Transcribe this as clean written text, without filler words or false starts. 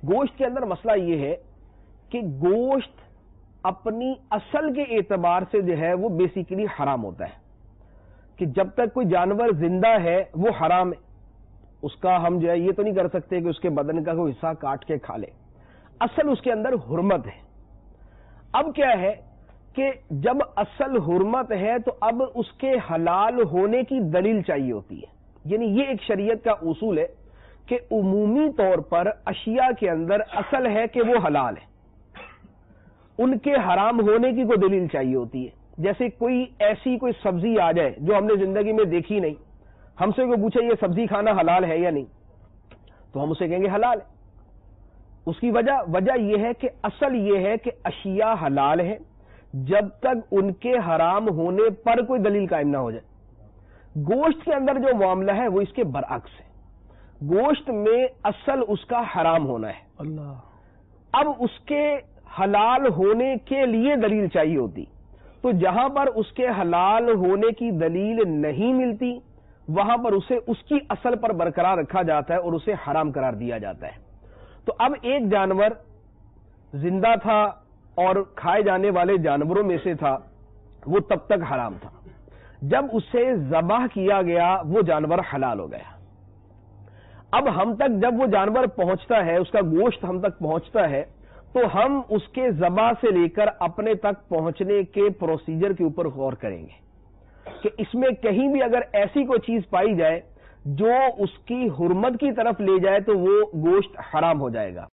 گوشت کے اندر مسئلہ یہ ہے کہ گوشت اپنی اصل کے اعتبار سے جو ہے وہ بیسیکلی حرام ہوتا ہے کہ جب تک کوئی جانور زندہ ہے وہ حرام ہے. اس کا ہم جو ہے یہ تو نہیں کر سکتے کہ اس کے بدن کا کوئی حصہ کاٹ کے کھا لے. اصل اس کے اندر حرمت ہے. اب کیا ہے کہ جب اصل حرمت ہے تو اب اس کے حلال ہونے کی دلیل چاہیے ہوتی ہے. یعنی یہ ایک شریعت کا اصول ہے کہ عمومی طور پر اشیاء کے اندر اصل ہے کہ وہ حلال ہے، ان کے حرام ہونے کی کوئی دلیل چاہیے ہوتی ہے. جیسے کوئی ایسی کوئی سبزی آ جائے جو ہم نے زندگی میں دیکھی نہیں، ہم سے کوئی پوچھے یہ سبزی کھانا حلال ہے یا نہیں، تو ہم اسے کہیں گے حلال ہے. اس کی وجہ یہ ہے کہ اصل یہ ہے کہ اشیاء حلال ہیں جب تک ان کے حرام ہونے پر کوئی دلیل قائم نہ ہو جائے. گوشت کے اندر جو معاملہ ہے وہ اس کے برعکس ہے. گوشت میں اصل اس کا حرام ہونا ہے. اللہ. اب اس کے حلال ہونے کے لیے دلیل چاہیے ہوتی، تو جہاں پر اس کے حلال ہونے کی دلیل نہیں ملتی وہاں پر اسے اس کی اصل پر برقرار رکھا جاتا ہے اور اسے حرام قرار دیا جاتا ہے. تو اب ایک جانور زندہ تھا اور کھائے جانے والے جانوروں میں سے تھا، وہ تب تک حرام تھا. جب اسے ذبح کیا گیا وہ جانور حلال ہو گیا. اب ہم تک جب وہ جانور پہنچتا ہے، اس کا گوشت ہم تک پہنچتا ہے، تو ہم اس کے ذبح سے لے کر اپنے تک پہنچنے کے پروسیجر کے اوپر غور کریں گے کہ اس میں کہیں بھی اگر ایسی کوئی چیز پائی جائے جو اس کی حرمت کی طرف لے جائے تو وہ گوشت حرام ہو جائے گا.